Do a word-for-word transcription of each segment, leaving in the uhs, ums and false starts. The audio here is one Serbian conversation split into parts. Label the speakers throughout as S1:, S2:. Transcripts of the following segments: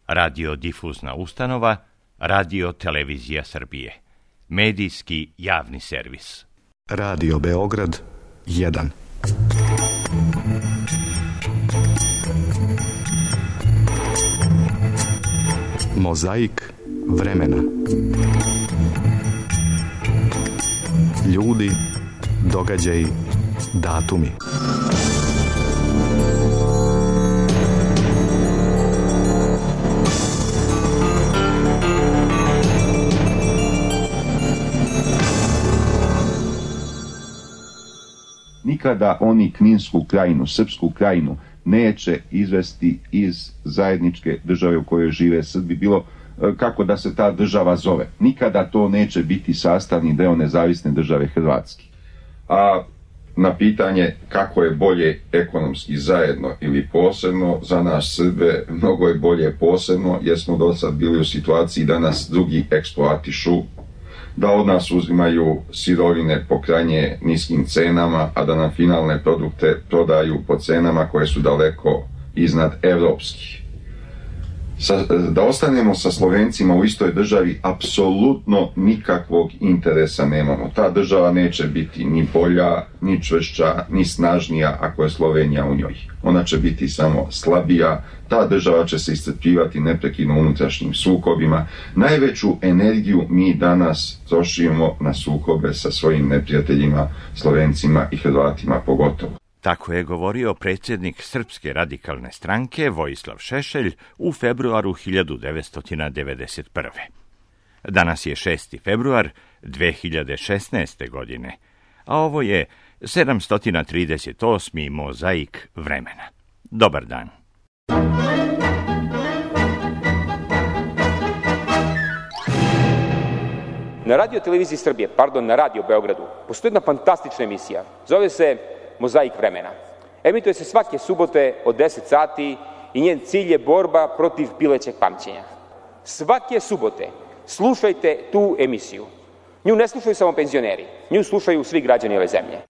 S1: radiodifuzna ustanova, Radio Televizija Srbije, medijski javni servis.
S2: Radio Beograd jedan. Mozaik vremena. Ljudi, događaji, datumi.
S3: Nikada oni Kninsku krajinu, Srpsku krajinu neće izvesti iz zajedničke države u kojoj žive Srbi, bilo kako da se ta država zove. Nikada to neće biti sastavni deo nezavisne države Hrvatske. A na pitanje kako je bolje ekonomski zajedno ili posebno, za nas Srbe mnogo je bolje posebno, jer smo do sad bili u situaciji da nas drugi eksploatišu, da od nas uzimaju sirovine po krajnje niskim cenama, a da nam finalne produkte prodaju po cenama koje su daleko iznad evropskih. Sa, da ostanemo sa Slovencima u istoj državi apsolutno nikakvog interesa nemamo. Ta država neće biti ni bolja, ni čvršća, ni snažnija ako je Slovenija u njoj. Ona će biti samo slabija, ta država će se iscrpljivati neprekidno unutrašnjim sukobima. Najveću energiju mi danas trošimo na sukobe sa svojim neprijateljima, Slovencima i Hrvatima pogotovo.
S1: Tako je govorio predsjednik Srpske radikalne stranke Vojislav Šešelj u februaru hiljadu devetsto devedeset prve. Danas je šesti februar dve hiljade šesnaeste. godine, a ovo je sedamsto trideset osmi Mozaik vremena. Dobar dan.
S4: Na Radio Televiziji Srbije, pardon, na Radio Beogradu, postoji jedna fantastična emisija. Zove se Mozaik vremena. Emituje se svake subote od deset sati i njen cilj je borba protiv pilećeg pamćenja. Svake subote slušajte tu emisiju. Nju ne slušaju samo penzioneri, nju slušaju svi građani ove zemlje.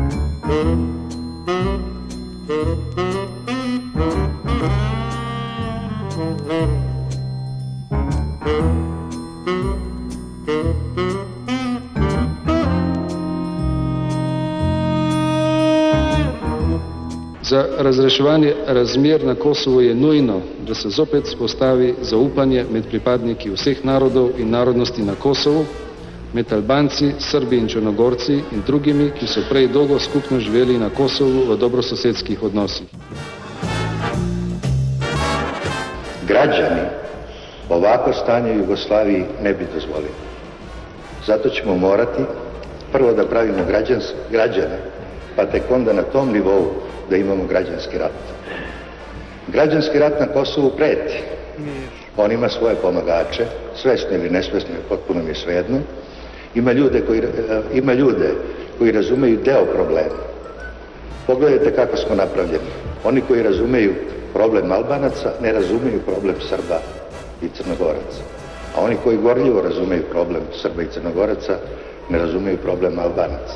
S5: Za razreševanje razmer na Kosovu je nujno, da se zopet spostavi zaupanje med pripadniki vseh narodov in narodnosti na Kosovu, med Albanci, Srbi in Črnogorci in drugimi, ki so prej dolgo skupno živeli na Kosovu v dobrososedskih odnosih.
S6: Građani ovako stanje u Jugoslaviji ne bi dozvolili. Zato ćemo morati prvo da pravimo građans, građane, pa tek onda na tom nivou da imamo građanski rat. Građanski rat na Kosovu preti. On ima svoje pomagače, svesno ili nesvesno, potpuno mi je svejedno. Ima ljude koji, ima ljude koji razumeju deo problema. Pogledajte kako smo napravljeni. Oni koji razumeju problem Albanaca ne razumeju problem Srba i Crnogoraca. A oni koji gorljivo razumeju problem Srba i Crnogoraca ne razumeju problem Albanaca.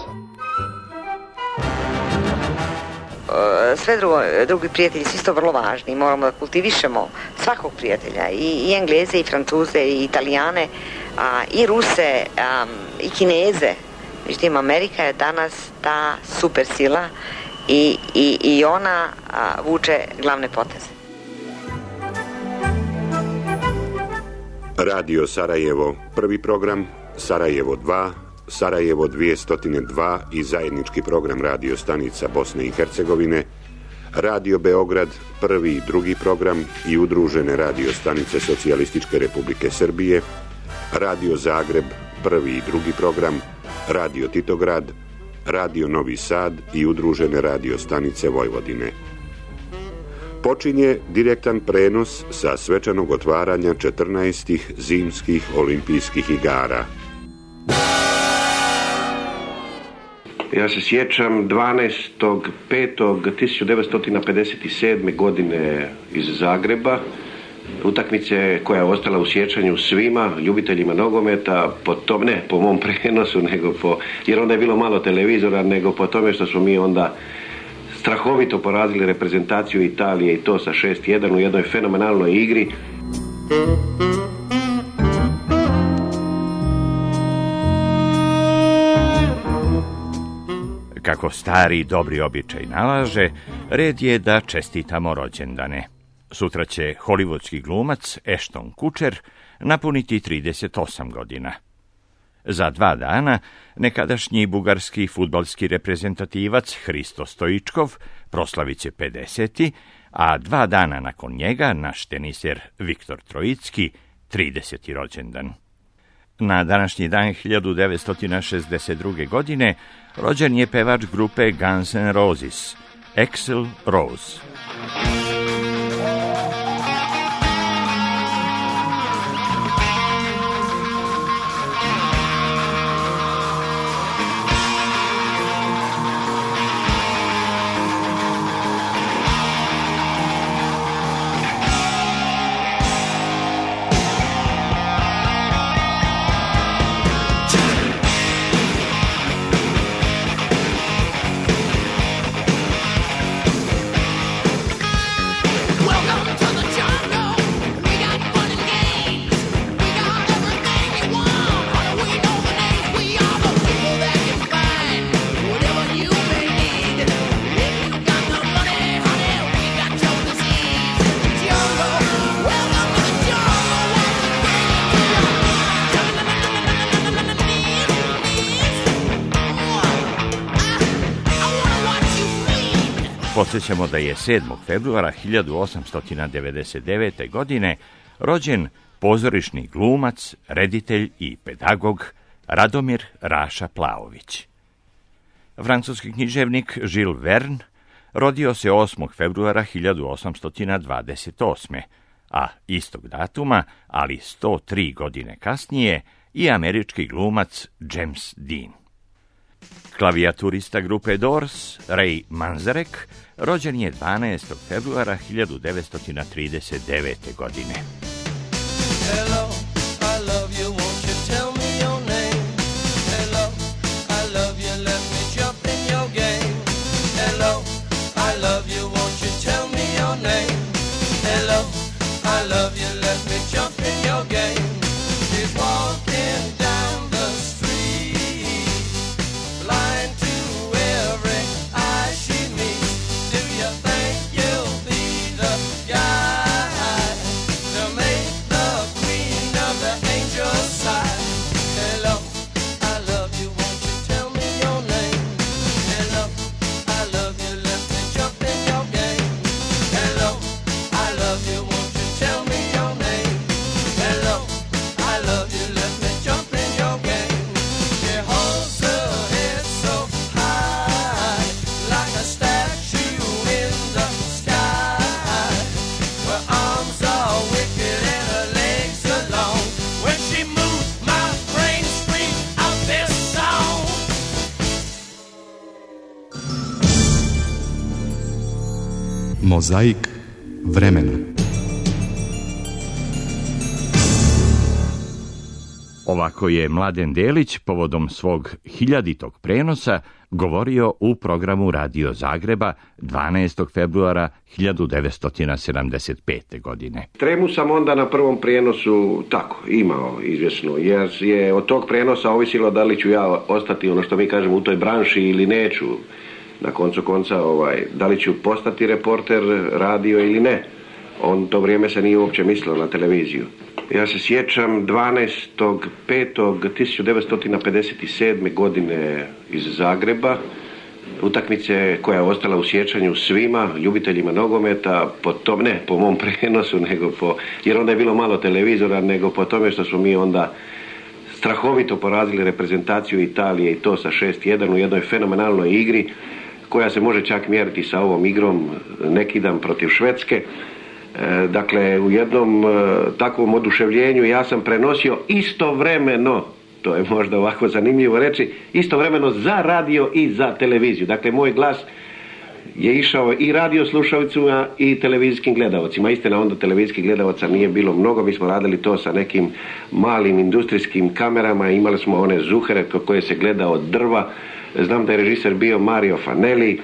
S7: Sve drugo, drugi prijatelji su isto vrlo važni. Moramo da kultivišemo svakog prijatelja, i, i Engleze, i Francuze, i Italijane, a, i Ruse, a, i Kineze. Međutim, Amerika je danas ta super sila i, i, i ona a, vuče glavne poteze.
S8: Radio Sarajevo, prvi program, Sarajevo dva, Sarajevo dvjesto dva i zajednički program radio stanica Bosne i Hercegovine, Radio Beograd, prvi i drugi program i udružene radio stanice Socijalističke Republike Srbije, Radio Zagreb, prvi i drugi program, Radio Titograd, Radio Novi Sad i udružene radio stanice Vojvodine. Počinje direktan prenos sa svečanog otvaranja četrnaestih zimskih olimpijskih igara.
S9: Ja se sjećam dvanaestog petog tisuću devetsto pedeset sedme. godine iz Zagreba, utakmice koja je ostala u sjećanju svima ljubiteljima nogometa, po tom, ne po mom prenosu, nego po, jer onda je bilo malo televizora, nego po tome što smo mi onda strahovito porazili reprezentaciju Italije, i to sa šest jedan u jednoj fenomenalnoj igri.
S1: Kako stari dobri običaj nalaže, red je da čestitamo rođendane. Sutra će hollywoodski glumac Ashton Kutcher napuniti trideset osam godina. Za dva dana nekadašnji bugarski fudbalski reprezentativac Hristo Stoičkov proslavit će pedeset, a dva dana nakon njega naš teniser Viktor Trojicki trideseti rođendan. Na današnji dan hiljadu devetsto šezdeset druge. godine rođen je pevač grupe Guns N' Roses, Axl Rose. Podsjećamo da je sedmog februara hiljadu osamsto devedeset devete. godine rođen pozorišni glumac, reditelj i pedagog Radomir Raša Plaović. Francuski književnik Jules Verne rodio se osmog februara hiljadu osamsto dvadeset osme. a istog datuma, ali sto tri godine kasnije, i američki glumac James Dean. Klavijaturista grupe Doors, Ray Manzarek, rođen je dvanaestog februara hiljadu devetsto trideset devete. godine.
S10: Hello, I love you, won't you tell me your name? Hello, I love you, let me jump in your game. Hello, I love you, won't you tell me your name? Hello, I love you, let me jump in your game. She's walking down the street, blind to every eye she meets. Do you think you'll be the guy to make the queen of the angels sigh? Hello, I love you, won't you tell me your name? Hello, I love you, let me jump in your game. Hello, I love you, won't you tell me your name? Hello, I love you, let me jump in your game. She holds her head so high, like a statue in the sky. Her arms are wicked and her legs are long. When she moves, my brain screams out this song.
S2: Mozaik vremena.
S1: Ovako je Mladen Delić povodom svog hiljaditog prenosa govorio u programu Radio Zagreba dvanaestog februara hiljadu devetsto sedamdeset pete. godine.
S9: Tremu sam onda na prvom prijenosu tako imao izvjesno, jer je od tog prijenosa ovisilo da li ću ja ostati, ono što mi kažemo, u toj branši ili neću. Na koncu konca, ovaj, da li ću postati reporter radio ili ne. On to vrijeme se nije uopće mislio na televiziju. Ja se sjećam dvanaestog petog tisuću devetsto pedeset sedme. godine iz Zagreba, utakmice koja je ostala u sjećanju svima ljubiteljima nogometa, po tom, ne po mom prenosu, nego po, jer onda je bilo malo televizora, nego po tome što smo mi onda strahovito porazili reprezentaciju Italije, i to sa šest jedan u jednoj fenomenalnoj igri koja se može čak mjeriti sa ovom igrom neki dan protiv Švedske. E, dakle, u jednom e, takvom oduševljenju ja sam prenosio istovremeno, to je možda ovako zanimljivo reći, istovremeno za radio i za televiziju. Dakle, moj glas je išao i radio slušalicima i televizijskim gledalcima. Istina, onda televizijskih gledalaca nije bilo mnogo, mi smo radili to sa nekim malim industrijskim kamerama, imali smo one zuhere koje se gleda od drva. Znam da je režiser bio Mario Fanelli,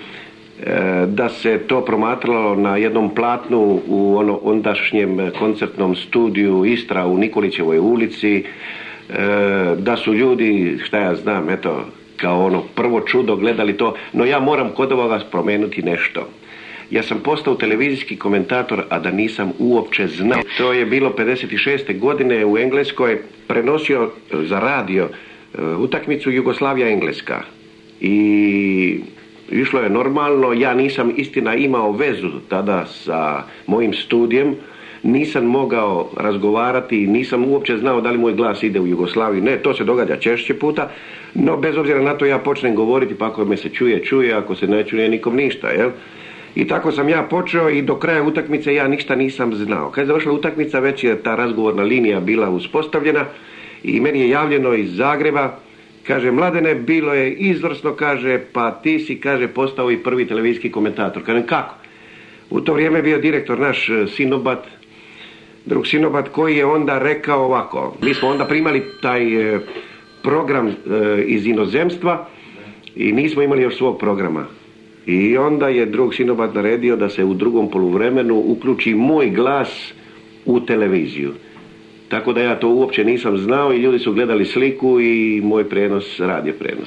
S9: da se to promatralo na jednom platnu u ono ondašnjem koncertnom studiju Istra u Nikolićevoj ulici, da su ljudi, šta ja znam, eto, kao ono prvo čudo gledali to, no ja moram kod ovoga spomenuti nešto. Ja sam postao televizijski komentator, a da nisam uopće znao. To je bilo pedeset šeste godine u Engleskoj, prenosio za radio utakmicu Jugoslavija-Engleska. I išlo je normalno, ja nisam istina imao vezu tada sa mojim studijem, nisam mogao razgovarati, nisam uopće znao da li moj glas ide u Jugoslaviju. Ne, to se događa češće puta, no bez obzira na to ja počnem govoriti, pa ako me se čuje, čuje, ako se ne čuje, nikom ništa, jel? I tako sam ja počeo i do kraja utakmice ja ništa nisam znao. Kad je završila utakmica, već je ta razgovorna linija bila uspostavljena i meni je javljeno iz Zagreba, kaže, Mladene, bilo je izvrsno, kaže, pa ti si, kaže, postao i prvi televizijski komentator. Kažem, kako? U to vrijeme je bio direktor naš Sinobat, drug Sinobat, koji je onda rekao ovako. Mi smo onda primali taj e, program e, iz inozemstva i nismo imali još svog programa. I onda je drug Sinobat naredio da se u drugom poluvremenu uključi moj glas u televiziju. Tako da ja to uopće nisam znao i ljudi su gledali sliku i moj prenos, radio prenos.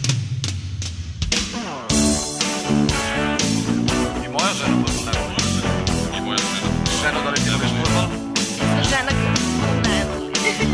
S11: I moja žena fudbal ne voli. I moja žena. Žena da li ti voliš fudbal?
S12: Žena ne voli.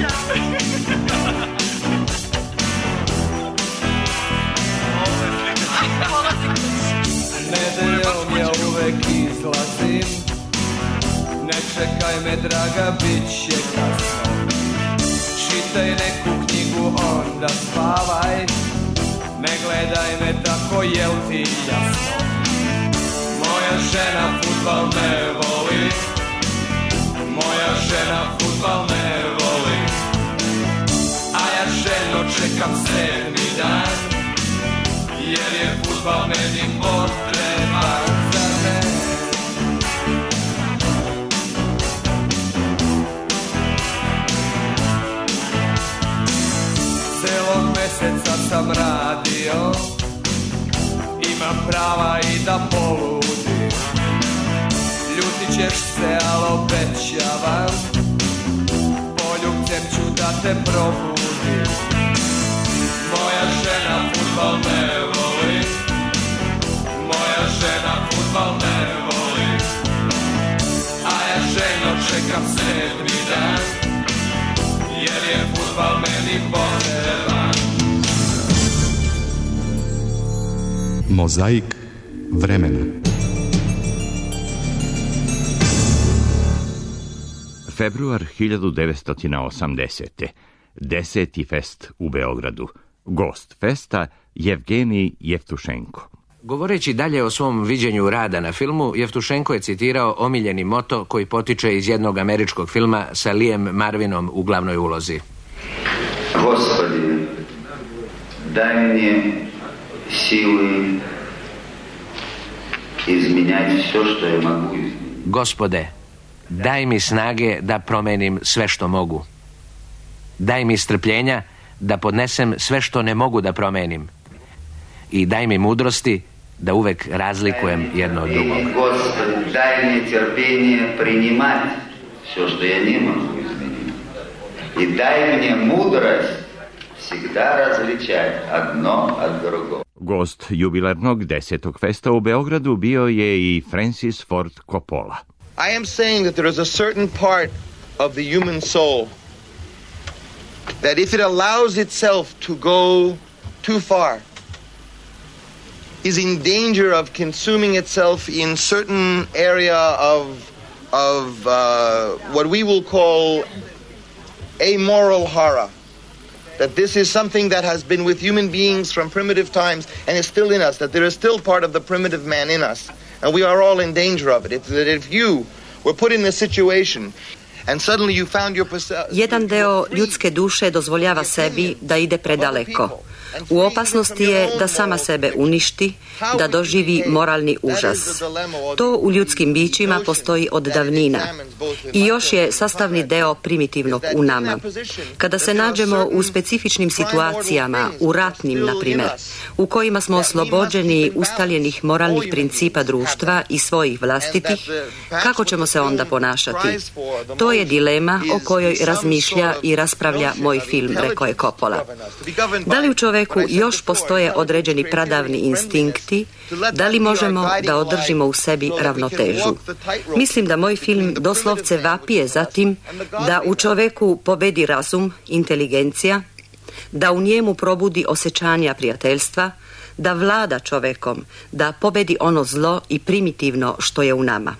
S10: Nedeljom ja uvek izlazim, ne čekaj me draga, bit će kasno. Čitaj neku knjigu, onda spavaj, ne gledaj me tako, jel ti jasno? Moja žena fudbal ne voli, moja žena fudbal ne voli, a ja ženo čekam sedmi dan, jer je fudbal meni potreban za mene. Celog meseca sam radio, imam prava i da poludim. Ljutit ćeš se, al obećavam, poljubcem ću da te probudim. Moja žena fudbal ne voli, moja žena fudbal ne voli, a ja ženo čekam sedmi dan, jer je fudbal meni potreban.
S2: Mozaik vremena.
S1: Februar hiljadu devetsto osamdesete. Deseti fest u Beogradu. Gost festa Jevgenij Jevtušenko.
S13: Govoreći dalje o svom viđenju rada na filmu, Jevtušenko je citirao omiljeni moto koji potiče iz jednog američkog filma sa Liam Marvinom u glavnoj ulozi.
S14: Gospodi, daj mi sili izmijenjati sve što je mogu izmijeniti.
S13: Gospode, daj mi snage da promenim sve što mogu. Daj mi strpljenja da podnesem sve što ne mogu da promenim. I daj mi mudrosti da uvek razlikujem jedno od drugog.
S14: Gospodi, daj mi trpljenje priнимati sve što ja ne mogu izmijeniti. I daj mi mudrost всегда različati jedno od drugog.
S1: Gost jubilarnog desetog festa u Beogradu bio je i Francis Ford Coppola.
S15: I am saying that there is a certain part of the human soul that if it allows itself to go too far, is in danger of consuming itself in certain area of of uh, what we will call amoral horror. That this is something that has been with human beings from primitive times and is still in us, that there is still part of the primitive man in us, and we are all in danger of it. It's that if you were put in a situation and suddenly you found your...
S16: Jedan deo ljudske duše dozvoljava sebi da ide predaleko. U opasnosti je da sama sebe uništi, da doživi moralni užas. To u ljudskim bićima postoji od davnina i još je sastavni deo primitivnog u nama. Kada se nađemo u specifičnim situacijama, u ratnim, na primjer, u kojima smo oslobođeni ustaljenih moralnih principa društva i svojih vlastitih, kako ćemo se onda ponašati? To je dilema o kojoj razmišlja i raspravlja moj film, rekao je Coppola. Da li u čoveku još postoje određeni pradavni instinkti? Da li možemo da održimo u sebi ravnotežu? Mislim da moj film doslovce vapije za tim da u čoveku pobedi razum, inteligencija, da u njemu probudi osjećanja prijateljstva, da vlada čovekom, da pobedi ono zlo i primitivno što je u nama.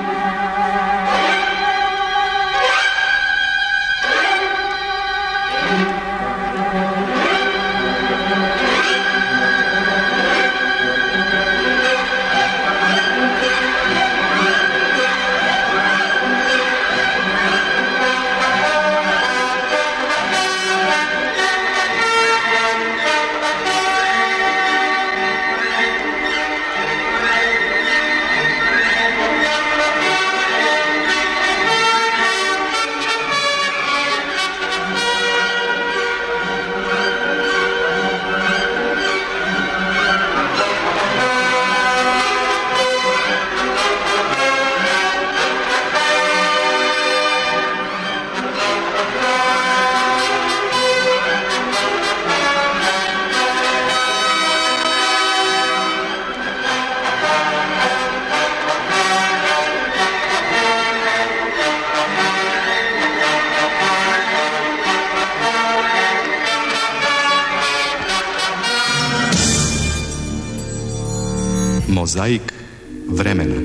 S2: Mozaik vremena.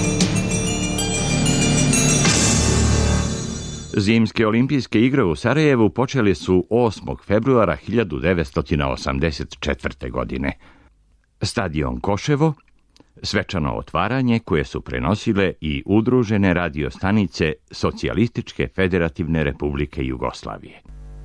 S1: Zimske olimpijske igre u Sarajevu počeli su osmog februara hiljadu devetsto osamdeset četvrte. godine. Stadion Koševo, svečano otvaranje koje su prenosile i udružene radiostanice Socijalističke federativne republike Jugoslavije.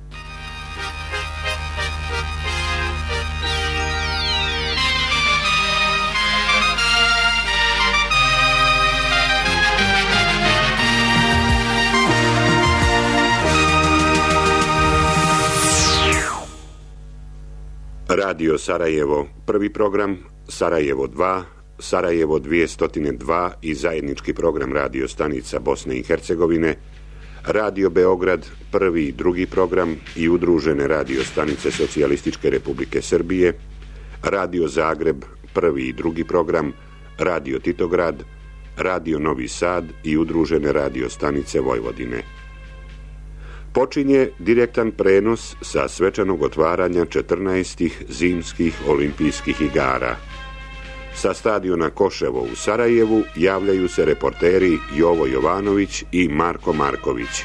S8: Radio Sarajevo, prvi program, Sarajevo dva, Sarajevo dvjesto dva i zajednički program radio stanica Bosne i Hercegovine, Radio Beograd, prvi i drugi program i udružene radio stanice Socijalističke republike Srbije, Radio Zagreb, prvi i drugi program, Radio Titograd, Radio Novi Sad i udružene radio stanice Vojvodine. Počinje direktan prenos sa svečanog otvaranja četrnaestih zimskih olimpijskih igara. Sa stadiona Koševo u Sarajevu javljaju se reporteri Jovo Jovanović i Marko Marković.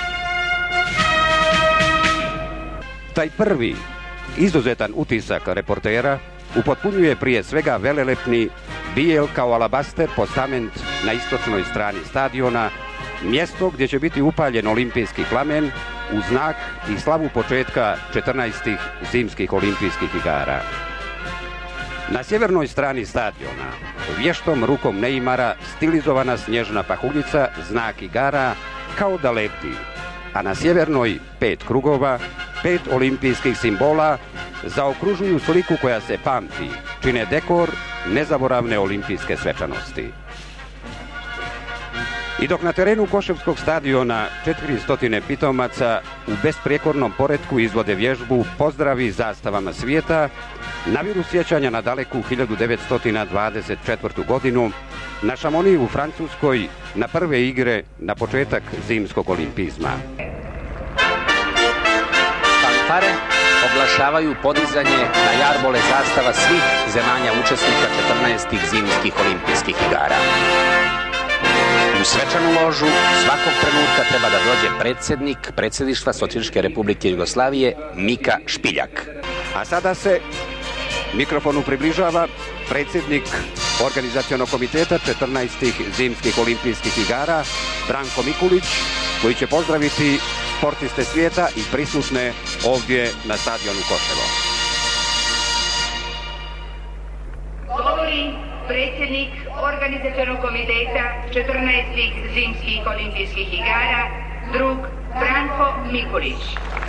S17: Taj prvi izuzetan utisak reportera upotpunjuje prije svega velelepni bijel kao alabaster postament na istočnoj strani stadiona, mjesto gdje će biti upaljen olimpijski plamen u znak i slavu početka četrnaestih zimskih olimpijskih igara. Na sjevernoj strani stadiona, vještom rukom Neymara, stilizovana snježna pahuljica, znak igara, kao da leti, a na sjevernoj pet krugova, pet olimpijskih simbola zaokružuju sliku koja se pamti, čine dekor nezaboravne olimpijske svečanosti. I dok na terenu Koševskog stadiona četiristo pitomaca u besprijekornom poretku izvode vježbu pozdravi zastavama svijeta, naviru sjećanja na daleku hiljadu devetsto dvadeset četvrtu. godinu, na Šamoniji u Francuskoj, na prve igre, na početak zimskog olimpizma.
S18: Fanfare oglašavaju podizanje na jarbole zastava svih zemalja učesnika četrnaestih zimskih olimpijskih igara. U svečanu ložu svakog trenutka treba da dođe predsjednik predsjedništva Socijalističke republike Jugoslavije Mika Špiljak.
S17: A sada se mikrofonu približava predsjednik organizacionog komiteta četrnaestih zimskih olimpijskih igara Branko Mikulić, koji će pozdraviti sportiste svijeta i prisutne ovdje na stadionu Koševo.
S19: predsjednik organizacionog komiteta četrnaestih zimskih olimpijskih igara, drug Branko Mikulić.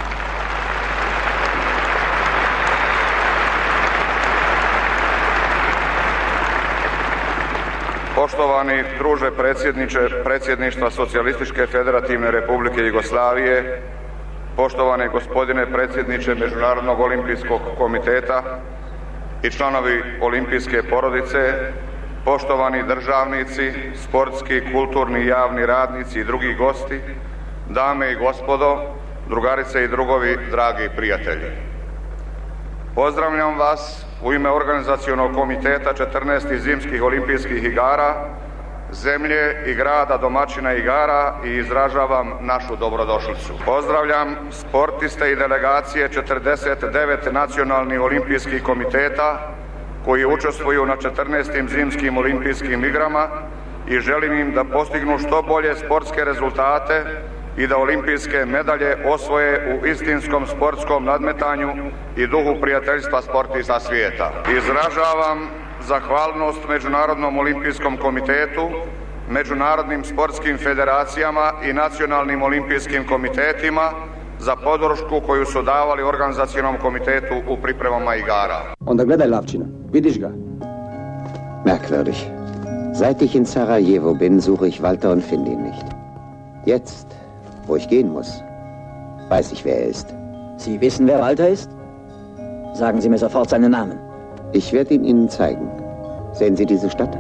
S20: Poštovani druže predsjedniče predsjedništva Socijalističke federativne Republike Jugoslavije, poštovani gospodine predsjedniče Međunarodnog olimpijskog komiteta i članovi olimpijske porodice, poštovani državnici, sportski, kulturni i javni radnici i drugi gosti, dame i gospodo, drugarice i drugovi, dragi prijatelji. Pozdravljam vas u ime organizacionog komiteta četrnaestih zimskih olimpijskih igara, zemlje i grada domaćina igara i izražavam našu dobrodošlicu. Pozdravljam sportiste i delegacije četrdeset devet nacionalnih olimpijskih komiteta koji učestvuju na četrnaestim zimskim olimpijskim igrama i želim im da postignu što bolje sportske rezultate i da olimpijske medalje osvoje u istinskom sportskom nadmetanju i duhu prijateljstva sportista svijeta. Izražavam zahvalnost Međunarodnom olimpijskom komitetu, međunarodnim sportskim federacijama i nacionalnim olimpijskim komitetima za podršku koju su davali organizacionom komitetu u pripremama igara.
S21: Onda gledaj, Lavčina, vidiš ga?
S22: Merkwürdig. Seit ich in Sarajevo bin, suche ich Walter und finde ihn nicht. Jetzt, wo ich gehen muss, weiß ich, wer er ist.
S21: Sie wissen, wer Walter ist? Sagen Sie mir sofort seinen Namen.
S22: Ich werde ihn Ihnen zeigen. Sehen Sie diese Stadt?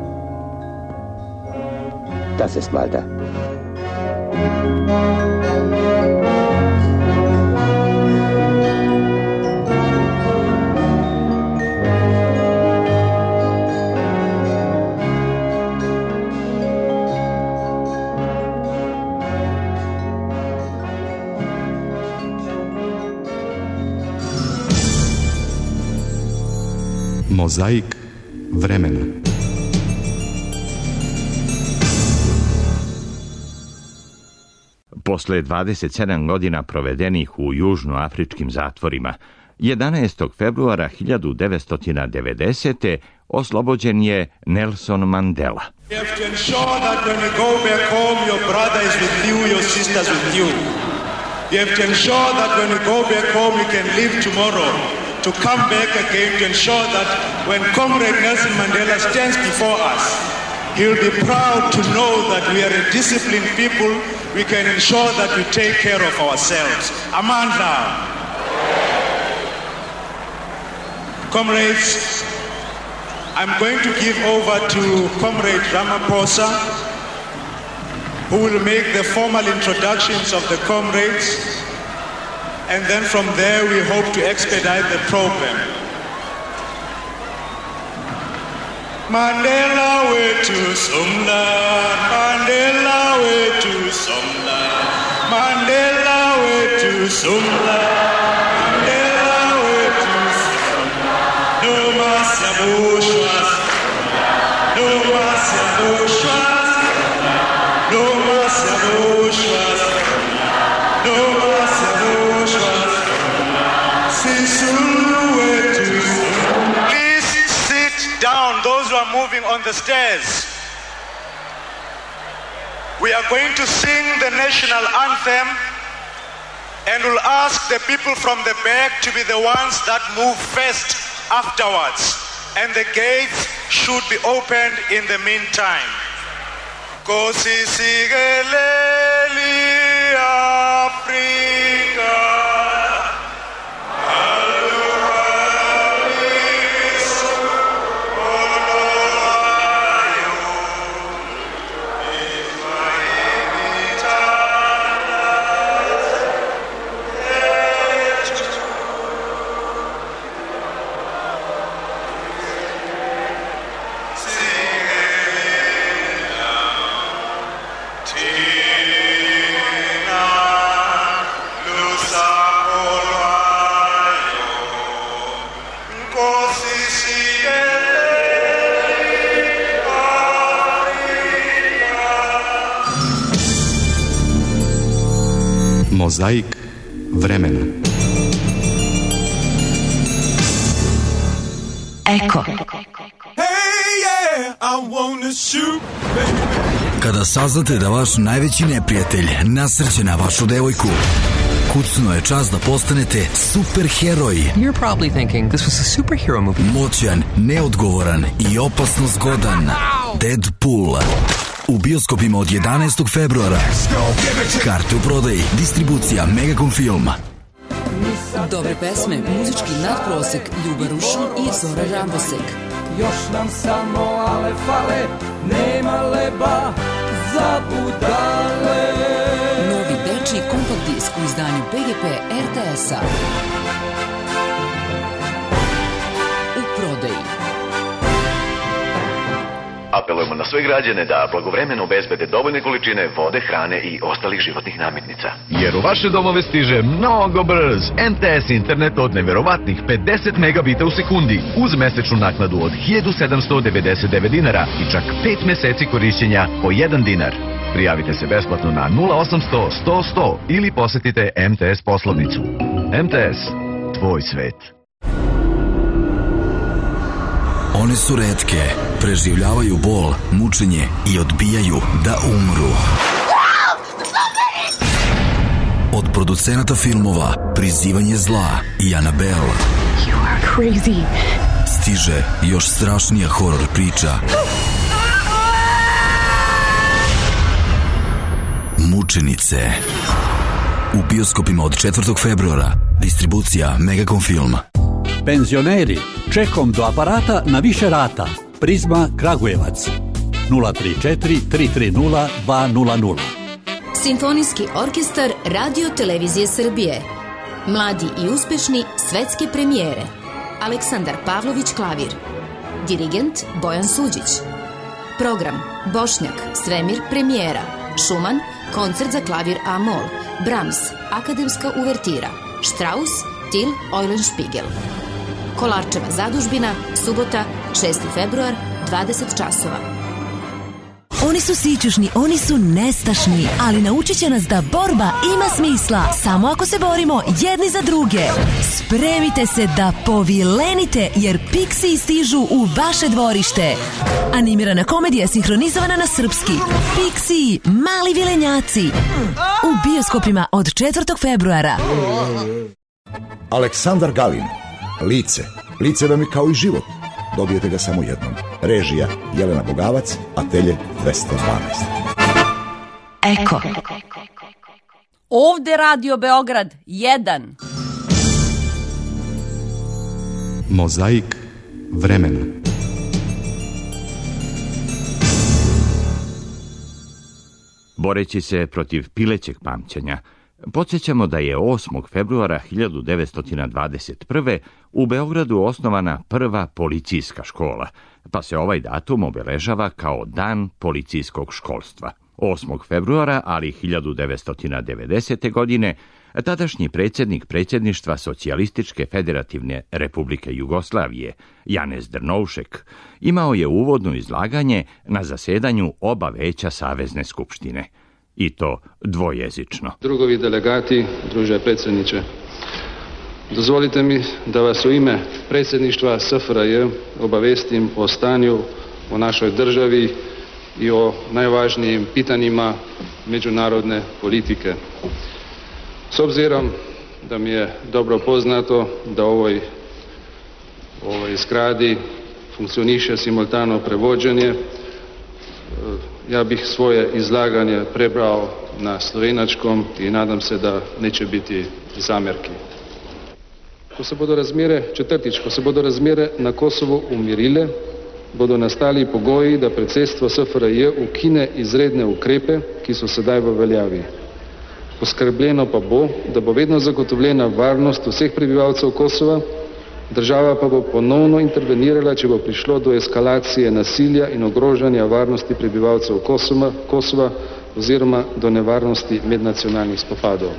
S22: Das ist Walter.
S2: Mozaik vremena.
S1: Posle dvadeset sedam godina provedenih u južnoafričkim zatvorima, jedanaestog februara hiljadu devetsto devedesete. oslobođen je Nelson Mandela.
S23: You have to ensure that when you go back home, your brother is with you, your sister is with you. You have to ensure that when you go back home, you can live tomorrow. To come back again to ensure that when Comrade Nelson Mandela stands before us, he'll be proud to know that we are a disciplined people. We can ensure that we take care of ourselves. Amandla. Comrades, I'm going to give over to Comrade Ramaphosa, who will make the formal introductions of the comrades. And then from there we hope to expedite the program. Mandela way to Somla, Mandela way to Somla, Mandela way to Somla, Mandela way to Somla. No mas yabushwas, no mas yabushwas, no mas yabushwas, no mas yabushwas. Please sit down, those who are moving on the stairs. We are going to sing the national anthem and will ask the people from the back to be the ones that move first afterwards. And the gates should be opened in the meantime. Kosi sigeleli Africa.
S2: Mozaik vremena.
S24: Eko.
S23: Hey yeah,
S3: Kada saznate da vaš najveći neprijatelj nasrće na vašu devojku, kucno je čas da postanete superheroj.
S4: You're probably thinking this was a superhero movie.
S3: Moćan, neodgovoran i opasno zgodan. Deadpool. U bioskopima od jedanaestog februara. Karte u prodaji. Distribucija Megacom Film.
S5: Dobre pesme, muzički nadprosek, Ljuba Rušin i Zora Rambosek.
S10: Još nam samo ale fale, nema leba za budale.
S5: Novi dečiji kompakt disk u izdanju P G P R T S-a. U prodaji.
S24: Apelujemo na sve građane da blagovremeno obezbede dovoljne količine vode, hrane i ostalih životnih namirnica.
S25: Jer u vaše domove stiže mnogo brz M T S internet od neverovatnih pedeset megabita u sekundi uz mesečnu naknadu od hiljadu sedamsto devedeset devet dinara i čak pet meseci korišćenja po jedan dinar. Prijavite se besplatno na nula osamsto sto sto ili posetite M T S poslovnicu. M T S, tvoj svet.
S3: One su retke, preživljavaju bol, mučenje i odbijaju da umru. Od producenata filmova Prizivanje zla i Annabelle
S12: You are crazy.
S3: stiže još strašnija horor priča. Mučenice. U bioskopima od četvrtog februara. Distribucija Megacom Film.
S26: Penzioneri, čekom do aparata na više rata. Prizma Kragujevac. nula tri četiri tri tri nula dva nula nula.
S27: Simfonijski orkestar Radio Televizije Srbije. Mladi i uspešni svetske premijere. Aleksandar Pavlović klavir. Dirigent Bojan Suđić. Program Bošnjak, Svemir premijera. Šuman, koncert za klavir A-mol. Brahms, akademska uvertira. Strauss, Till Eulenspiegel. Kolarčeva zadužbina, subota, šesti februar, dvadeset časova.
S28: Oni su sićušni, oni su nestašni, ali naučit će nas da borba ima smisla samo ako se borimo jedni za druge. Spremite se da povilenite jer Pixiji stižu u vaše dvorište. Animirana komedija sinhronizovana na srpski. Pixiji, mali vilenjaci. U bioskopima od četvrtog februara.
S29: Aleksandar Galin. Lice. Lice vam je kao i život. Dobijete ga samo jednom. Režija Jelena Bogavac, Atelje dvesta dvanaest.
S28: Eko.
S30: Ovde Radio Beograd jedan.
S2: Mozaik vremena.
S1: Boreći se protiv pilećeg pamćenja, podsjećamo da je osmog februara hiljadu devetsto dvadeset prve. u Beogradu osnovana prva policijska škola, pa se ovaj datum obeležava kao Dan policijskog školstva. osmog februara, ali hiljadu devetsto devedesete. godine, tadašnji predsjednik predsjedništva Socijalističke federativne Republike Jugoslavije, Janez Drnovšek, imao je uvodno izlaganje na zasedanju oba veća Savezne skupštine. I to dvojezično.
S31: Drugovi delegati, druže predsjedniče, dozvolite mi da vas u ime predsjedništva S F R J obavestim o stanju u našoj državi i o najvažnijim pitanjima međunarodne politike. S obzirom da mi je dobro poznato da ovoj, ovoj zgradi funkcioniše simultano prevođenje, ja bih svoje izlaganje prebrao na slovenačkom i nadam se da neće biti zamjerki. Ko se bodo razmere, četrtič, ko se bodo razmere na Kosovu umirile, bodo nastali pogoji, da predsedstvo S F R J ukine izredne ukrepe, ki so sedaj v veljavi. Poskrbljeno pa bo, da bo vedno zagotovljena varnost vseh prebivalcev Kosova, država pa bo ponovno intervenirala, če bo prišlo do eskalacije nasilja in ogrožanja varnosti prebivalcev Kosova, Kosova oziroma do nevarnosti mednacionalnih spopadov.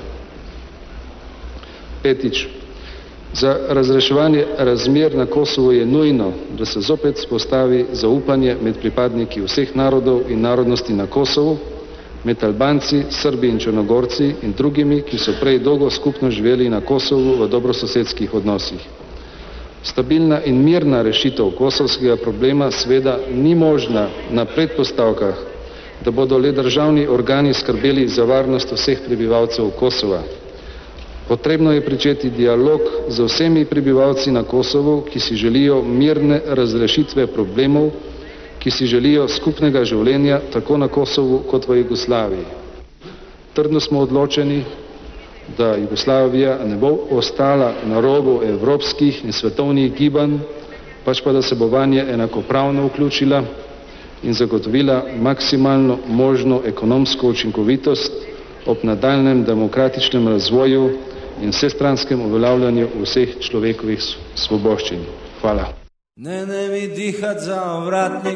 S31: Petič. Za razreševanje razmer na Kosovo je nujno, da se zopet spostavi zaupanje med pripadniki vseh narodov in narodnosti na Kosovu, med Albanci, Srbi in Črnogorci in drugimi, ki so prej dolgo skupno živeli na Kosovu v dobrososedskih odnosih. Stabilna in mirna rešitev kosovskega problema seveda ni možna na predpostavkah, da bodo le državni organi skrbeli za varnost vseh prebivalcev Kosova. Potrebno je pričeti dialog z vsemi prebivalci na Kosovu, ki si želijo mirne razrešitve problemov, ki si želijo skupnega življenja tako na Kosovu kot v Jugoslaviji. Trdno smo odločeni, da Jugoslavija ne bo ostala na robu evropskih in svetovnih gibanj, pač pa da se bo vanje enakopravno vključila in zagotovila maksimalno možno ekonomsko učinkovitost ob nadaljnem demokratičnem razvoju in vsestranskem uveljavljanju vseh človekovih svoboščin. Hvala.
S10: Ne, ne mi dihat za ovratnik,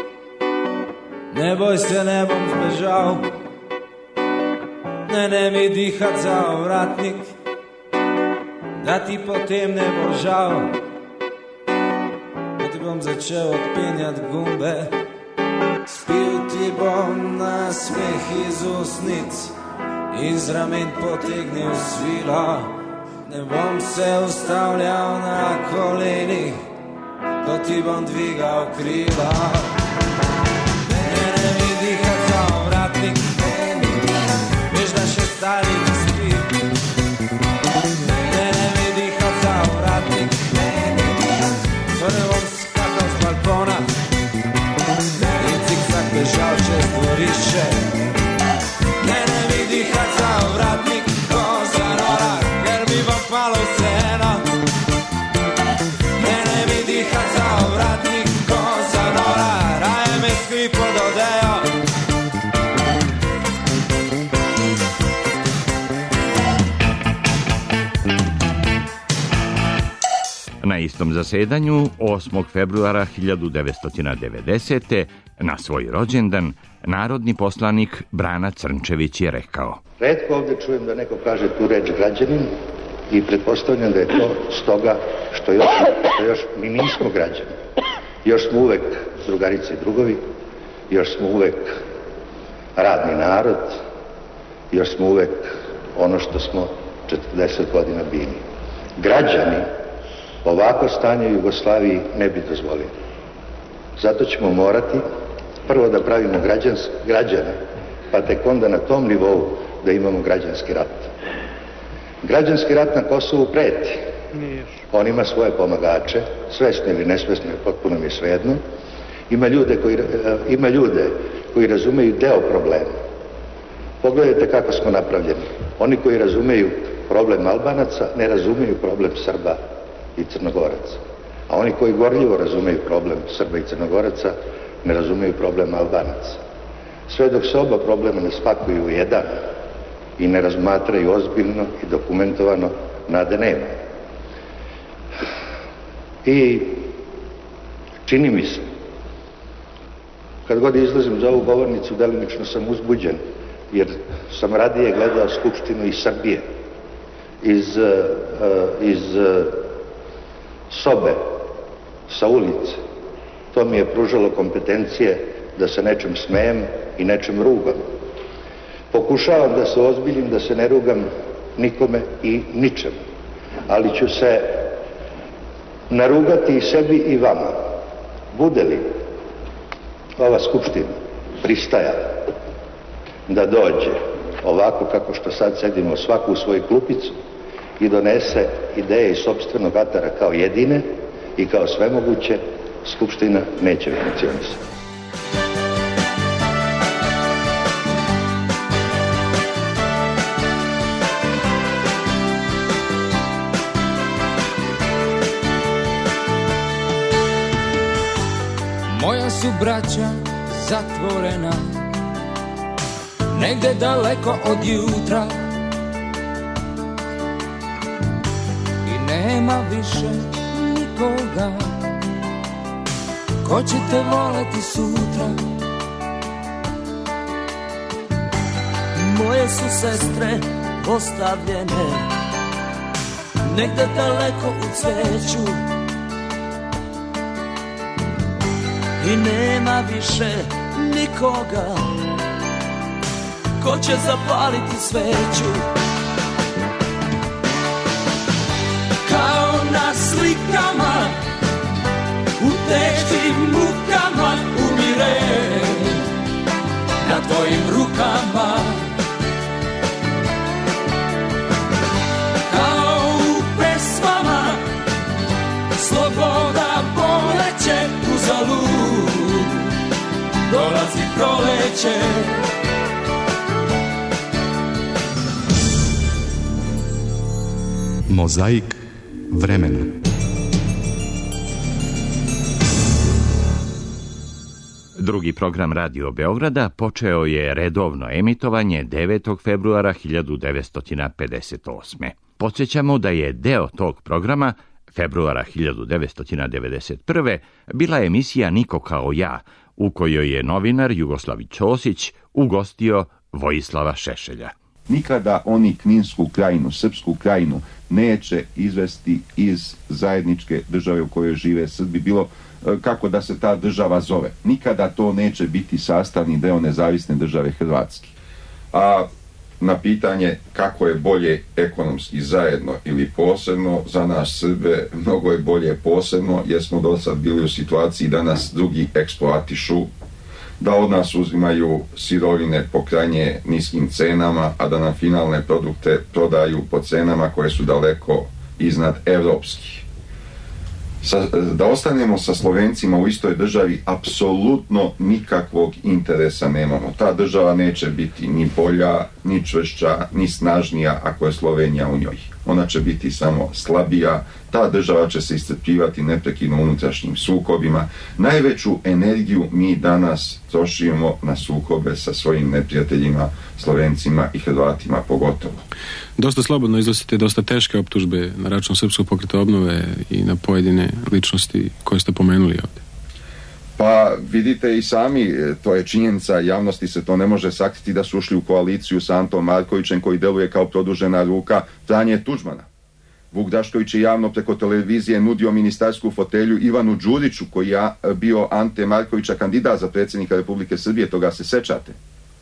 S10: ne boj se, ne bom zbežal. Ne, ne mi dihat za ovratnik, da ti potem ne bo žal. Da ti bom začel odpenjat gumbe, spil ti bom na smeh iz usnic, iz ramen potegnil svilo. Ne bom se ustavljal na kolenih, ko ti bom dvigal krila. Ne, ne mi dihat za ovratnik, veš da še stari ne spi. Ne, ne mi dihat za ovratnik, ko ne bom skakal z balkona in ciksak bežal čez dvorišče. Ne, ne mi dihat za ovratnik, ko zanora, ker mi bo kmalu vseeno. Ne, ne mi dihat za ovratnik, ko zanora, raje me skri pod odejo.
S1: Na istom zasedanju, osmog februara hiljadu devetsto devedesete. na svoj rođendan, narodni poslanik Brana Crnčević je rekao:
S6: Retko ovdje čujem da neko kaže tu reč građanin i pretpostavljam da je to stoga što još, što još mi nismo građani. Još smo uvek drugarice i drugovi, još smo uvek radni narod, još smo uvek ono što smo četrdeset godina bili. Građani ovako stanje u Jugoslaviji ne bi dozvolili. Zato ćemo morati prvo da pravimo građans, građane, pa tek onda na tom nivou da imamo građanski rat. Građanski rat na Kosovu preti. On ima svoje pomagače, svesno ili nesvesno, potpuno mi je svejedno. Ima ljude koji, ima ljude koji razumeju deo problema. Pogledajte kako smo napravljeni. Oni koji razumeju problem Albanaca ne razumeju problem Srba i Crnogoraca. A oni koji gorljivo razumeju problem Srba i Crnogoraca ne razumeju problem Albanaca. Sve dok se oba problema ne spakuju u jedan i ne razmatraju ozbiljno i dokumentovano, nade nema. I čini mi se, kad god izlazim za ovu govornicu, delimično sam uzbuđen, jer sam radije gledao Skupštinu iz Srbije, iz, uh, iz uh, sobe, sa ulice. To mi je pružalo kompetencije da se nečem smejem i nečem rugam. Pokušavam da se ozbiljim, da se ne rugam nikome i ničemu, ali ću se narugati i sebi i vama. Bude li ova Skupština pristajala da dođe ovako kako što sad sedimo svaku u svoju klupicu i donese ideje iz sopstvenog atara kao jedine i kao svemoguće, Skupština neće funkcionisati.
S10: Moja su braća zatvorena negde daleko od jutra i nema više nikoga ko će te voleti sutra.
S7: Moje su sestre ostavljene negde daleko u cveću i nema više nikoga ko će zapaliti sveću. Kao na slikama sreće.
S2: Mozaik vremena.
S1: Drugi program Radio Beograda počeo je redovno emitovanje devetog februara hiljadu devetsto pedeset osme. Podsjećamo da je deo tog programa februara hiljadu devetsto devedeset prve bila emisija Niko kao ja, u kojoj je novinar Jugoslav Ćosić ugostio Vojislava Šešelja.
S8: Nikada oni Kninsku krajinu, Srpsku krajinu neće izvesti iz zajedničke države u kojoj žive Srbi, bilo kako da se ta država zove. Nikada to neće biti sastavni deo nezavisne države Hrvatske. A na pitanje kako je bolje ekonomski zajedno ili posebno, za nas Srbe mnogo je bolje posebno, jer smo do sad bili u situaciji da nas drugi eksploatišu, da od nas uzimaju sirovine po krajnje niskim cenama, a da nam finalne produkte prodaju po cenama koje su daleko iznad evropskih. Sa, da ostanemo sa Slovencima u istoj državi apsolutno nikakvog interesa nemamo. Ta država neće biti ni bolja, ni čvršća, ni snažnija ako je Slovenija u njoj. Ona će biti samo slabija, ta država će se iscrpljivati neprekidno unutrašnjim sukobima. Najveću energiju mi danas trošimo na sukobe sa svojim neprijateljima, Slovencima i Hrvatima pogotovo.
S31: Dosta slobodno iznosite dosta teške optužbe na račun Srpskog pokreta obnove i na pojedine ličnosti koje ste pomenuli ovdje.
S8: Pa vidite i sami, to je činjenica, javnosti se to ne može sakriti da su ušli u koaliciju sa Antom Markovićem koji deluje kao produžena ruka Franje Tuđmana. Vuk Drašković je javno preko televizije nudio ministarsku fotelju Ivanu Đuriću koji je bio Ante Markovića kandidat za predsjednika Republike Srbije, toga se sećate.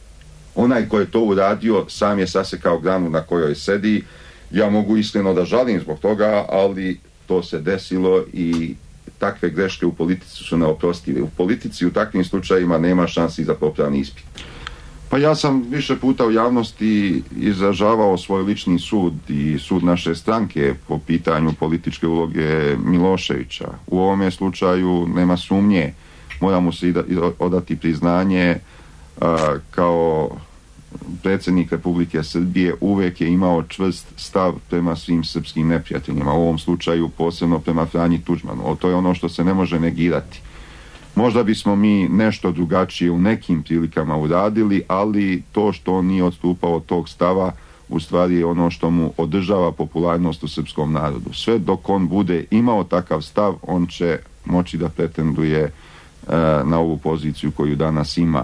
S8: Onaj ko je to uradio sam je sasekao granu na kojoj sedi. Ja mogu iskreno da žalim zbog toga, ali to se desilo i takve greške u politici su neoprostive. U politici u takvim slučajima nema šansi za popravni ispit. Pa ja sam više puta u javnosti izražavao svoj lični sud i sud naše stranke po pitanju političke uloge Miloševića. U ovome slučaju nema sumnje. Moramo se odati priznanje, a, kao predsjednik Republike Srbije uvek je imao čvrst stav prema svim srpskim neprijateljima, u ovom slučaju posebno prema Franji Tuđmanu. O, to je ono što se ne može negirati. Možda bismo mi nešto drugačije u nekim prilikama uradili, ali to što on nije odstupao od tog stava u stvari je ono što mu održava popularnost u srpskom narodu. Sve dok on bude imao takav stav, on će moći da pretenduje e, na ovu poziciju koju danas ima.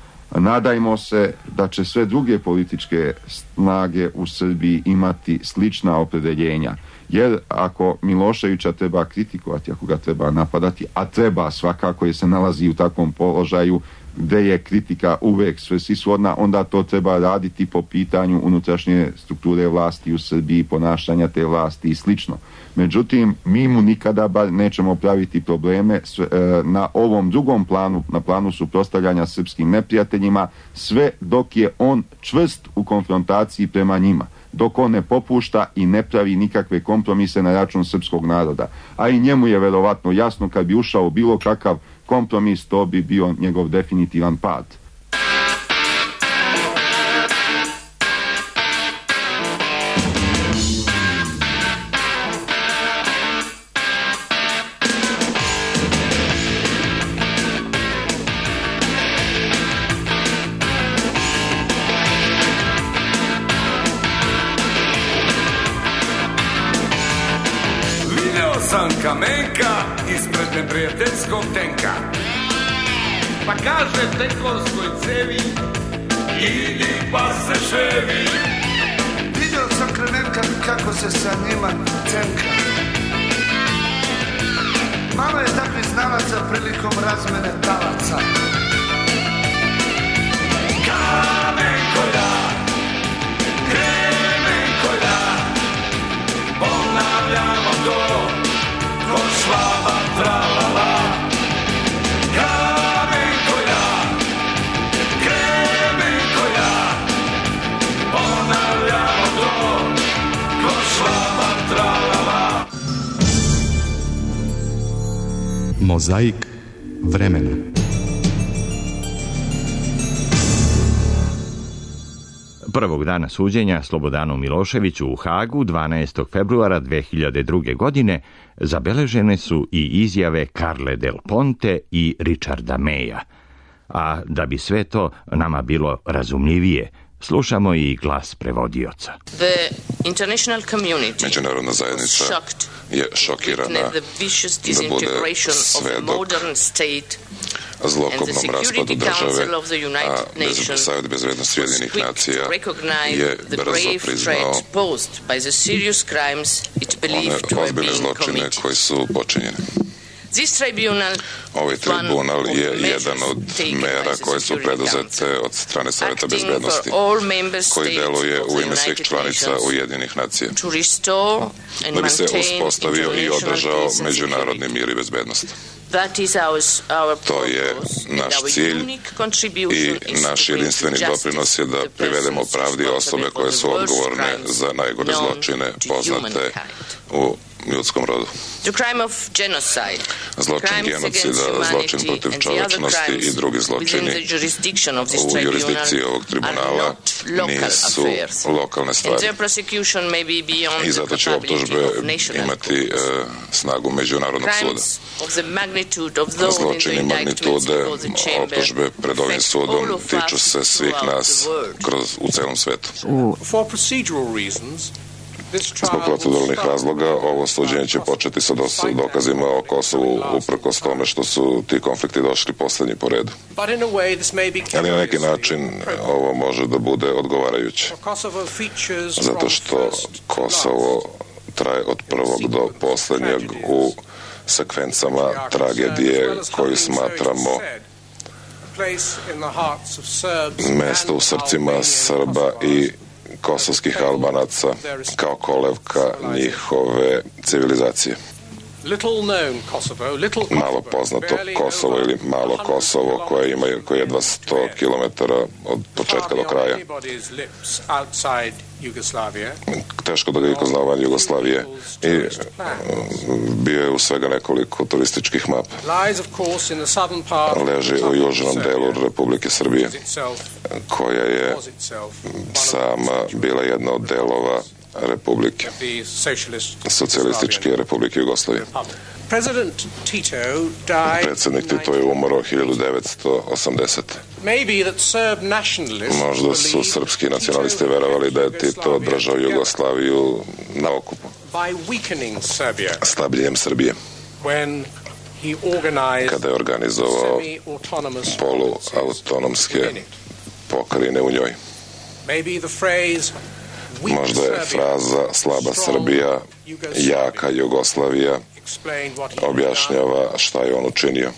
S8: Nadajmo se da će sve druge političke snage u Srbiji imati slična opredeljenja. Jer ako Miloševića treba kritikovati, ako ga treba napadati, a treba svakako jer se nalazi u takvom položaju gde je kritika uvek svrsishodna, onda to treba raditi po pitanju unutrašnje strukture vlasti u Srbiji, ponašanja te vlasti i slično. Međutim, mi mu nikada bar nećemo praviti probleme na ovom drugom planu, na planu suprotstavljanja srpskim neprijateljima, sve dok je on čvrst u konfrontaciji prema njima, dok on ne popušta i ne pravi nikakve kompromise na račun srpskog naroda. A i njemu je verovatno jasno kad bi ušao bilo kakav kompromis, to bi bio njegov definitivan pad.
S9: Kamenka ispred neprijateljskog tenka. Pa kaže tenkovskoj cevi idi pa se ševi.
S11: Vidio sam Kremenka kako se sa njima cenka. Malo je takvih znalaca prilikom razmene talaca.
S9: Kamenko da, Kremenko da, ponavljamo to ko švaba tralala. Kamenko ja, Kremenko ja, ponavljamo to ko švaba tralala.
S2: Mozaik vremena.
S1: Prvog dana suđenja Slobodanu Miloševiću u Hagu dvanaestog februara dve hiljade druge. godine zabeležene su i izjave Carle Del Ponte i Richarda Maya. A da bi sve to nama bilo razumljivije, slušamo i glas prevodioca.
S13: Međunarodna zajednica je šokirana da bude svedok zlokobnom raspadu države, a Savet bezbednosti Ujedinjenih nacija je brzo priznao one ozbiljne zločine koji su počinjeni. Ovaj tribunal je jedan od mera koje su preduzete od strane Saveta bezbednosti, koji deluje u ime svih članica Ujedinjenih nacija, da bi se uspostavio i održao međunarodni mir i bezbednost. To je naš cilj i naš jedinstveni doprinos je da privedemo pravdi osobe koje su odgovorne za najgore zločine poznate u ljudskom rodu. Zločin genocida, zločin protiv čovečnosti i drugi zločini u jurisdikciji ovog tribunala nisu lokalne stvari. I zato će optužbe imati uh, snagu Međunarodnog suda. Zločini magnitude optužbe pred ovim sudom tiču se svih nas kroz, u celom svetu. Zbog proceduralnih razloga ovo suđenje će početi sa dokazima o Kosovu uprkos tome što su ti konflikti došli poslednji po redu. Ali na neki način ovo može da bude odgovarajuće. Zato što Kosovo traje od prvog do poslednjeg u sekvencama tragedije koju smatramo mesto u srcima Srba i kosovskih Albanaca kao kolevka njihove civilizacije. Malo poznato Kosovo ili malo Kosovo koje ima koje je jedva sto kilometara od početka do kraja. Teško da ga iko zna van Jugoslavije i bio je u svega nekoliko turističkih mapa. Leži u južnom delu Republike Srbije, koja je sama bila jedna od delova Republike, socijalističke Republike Jugoslavije. Predsednik Tito je umro hiljadu devetsto osamdesete. Možda su srpski nacionalisti verovali da je Tito držao Jugoslaviju na okupu, slabljenjem Srbije, kada je organizovao poluautonomske pokrajine u njoj. Možda je fraza slaba Srbija, jaka Jugoslavija objašnjava šta je on učinio.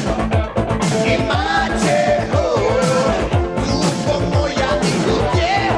S10: Yeah!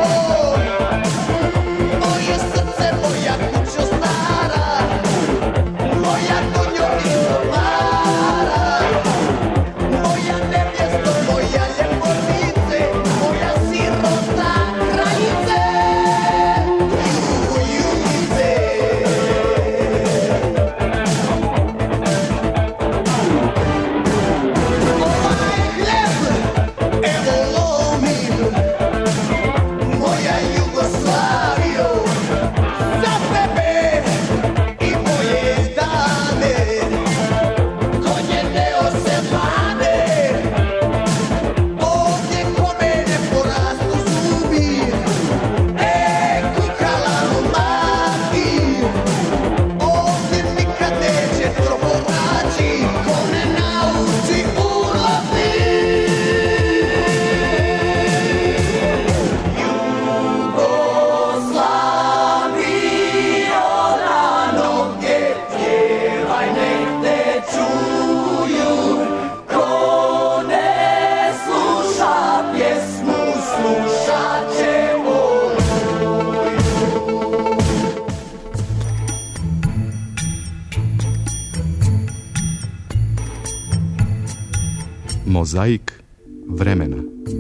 S2: Mozaik vremena.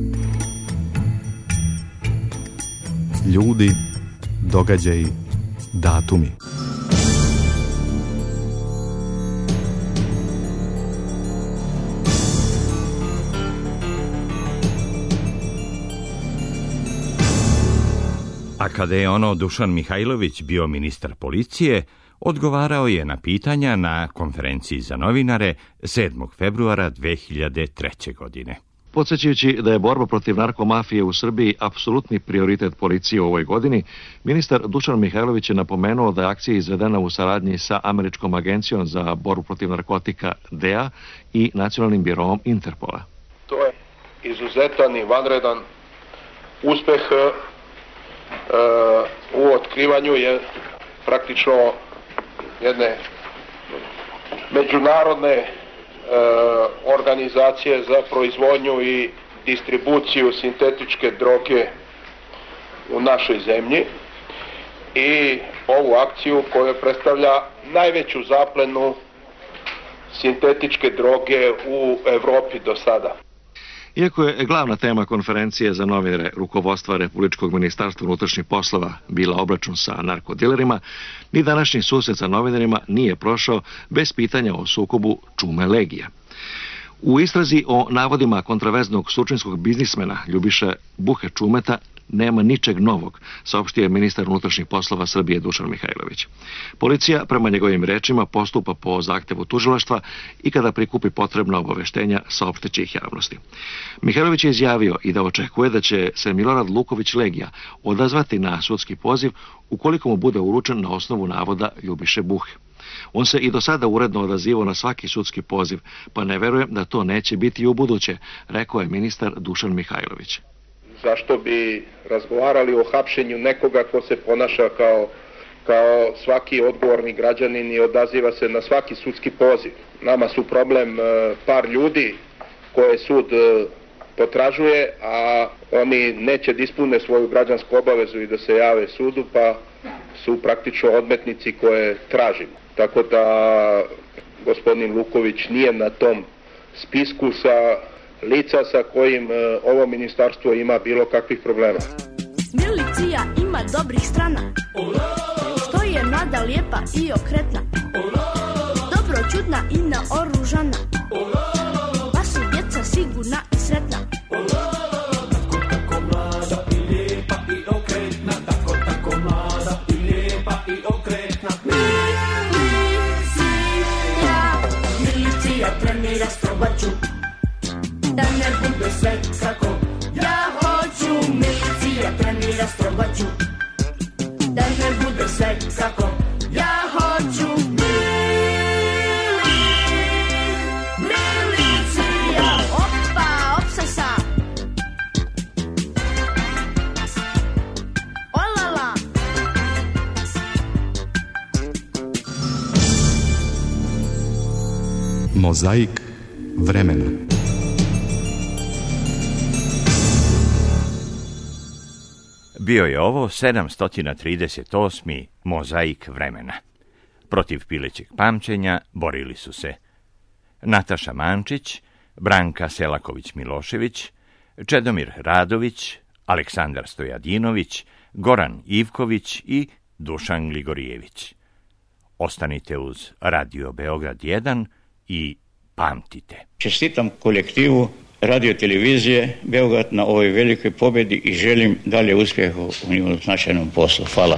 S2: Ljudi, događaji, datumi.
S1: A kada je ono Dušan Mihajlović bio ministar policije, odgovarao je na pitanja na konferenciji za novinare sedmog februara dve hiljade treće. godine.
S24: Podsjećajući da je borba protiv narkomafije u Srbiji apsolutni prioritet policije u ovoj godini, ministar Dušan Mihajlović je napomenuo da je akcija izvedena u saradnji sa Američkom agencijom za borbu protiv narkotika D E A i Nacionalnim biroom Interpola.
S4: To je izuzetan i vanredan uspeh u otkrivanju je praktično jedne međunarodne organizacije za proizvodnju i distribuciju sintetičke droge u našoj zemlji i ovu akciju koja predstavlja najveću zaplenu sintetičke droge u Evropi do sada.
S24: Iako je glavna tema konferencije za novinare rukovodstva Republičkog ministarstva unutrašnjih poslova bila obračun sa narkodilerima, ni današnji susret sa novinarima nije prošao bez pitanja o sukobu Čume Legija. U istrazi o navodima kontraverznog surčinskog biznismena Ljubiše Buhe Čumeta nema ničeg novog, saopštio je ministar unutrašnjih poslova Srbije Dušan Mihajlović. Policija, prema njegovim rečima, postupa po zahtevu tužilaštva i kada prikupi potrebna obaveštenja, saopšteće ih javnosti. Mihajlović je izjavio i da očekuje da će se Milorad Luković Legija odazvati na sudski poziv ukoliko mu bude uručen na osnovu navoda Ljubiše Buhe. On se i do sada uredno odazivao na svaki sudski poziv, pa ne verujem da to neće biti i u buduće, rekao je ministar Dušan Mihajlović.
S4: Zašto bi razgovarali o hapšenju nekoga ko se ponaša kao, kao svaki odgovorni građanin i odaziva se na svaki sudski poziv. Nama su problem par ljudi koje sud potražuje, a oni neće da ispune svoju građansku obavezu i da se jave sudu, pa su praktično odmetnici koje tražimo. Tako da gospodin Luković nije na tom spisku sa lica sa kojim ovo ministarstvo ima bilo kakvih problema.
S14: Milicija ima dobrih strana, što je mlada, lijepa i okretna, dobro čudna i naoružana, pa su djeca sigurna i sretna. Tako mlada i lijepa i okretna, tako tako mlada i lijepa i okretna. Milicija, milicija trenira strobaču, da ne bude sve kako ja hoću. Milicija trenira strobaću, da ne bude sve kako ja hoću. Milicija, opa, opsasa, olala.
S2: Mozaik vremena.
S1: Bio je ovo sedamsto trideset osmi Mozaik vremena. Protiv pilećeg pamćenja borili su se Nataša Mančić, Branka Selaković-Milošević, Čedomir Radović, Aleksandar Stojadinović, Goran Ivković i Dušan Gligorijević. Ostanite uz Radio Beograd jedan i pamtite.
S15: Čestitam kolektivu Radio televizije Beograd na ovoj velikoj pobjedi i želim dalje uspjeha u njihovom značajnom poslu. Hvala.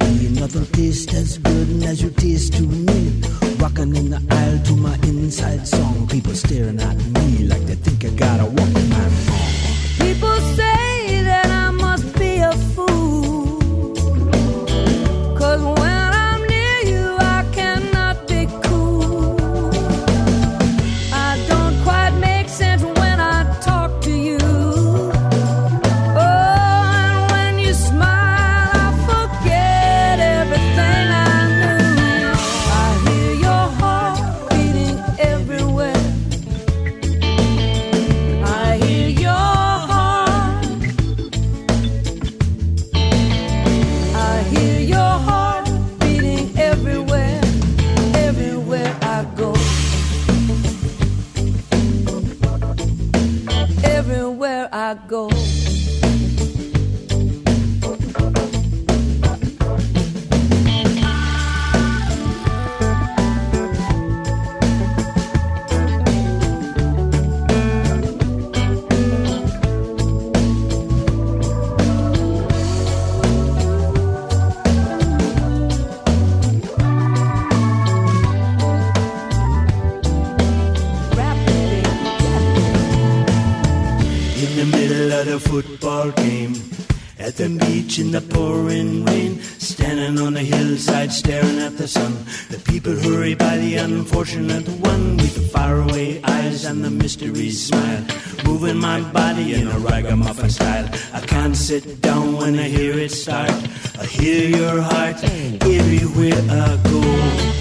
S5: me. Nothing tastes as good as you taste to me. Rocking in the aisle to my inside song. People staring at me like they think I got a Walkman on.
S12: People say that I must be a fool, 'cause when I'm near you I cannot be cool. I don't quite make sense when I talk to you. Oh, and when you smile I forget everything I knew. I hear your heart beating everywhere. I hear your heart. I hear your heart beating everywhere, everywhere I go. Everywhere I go.
S5: In the middle of the football game, at the beach in the pouring rain, standing on the hillside staring at the sun. The people hurry by the unfortunate one with the faraway eyes and the mystery smile, moving my body in a ragamuffin style. I can't sit down when I hear it start. I hear your heart everywhere I go.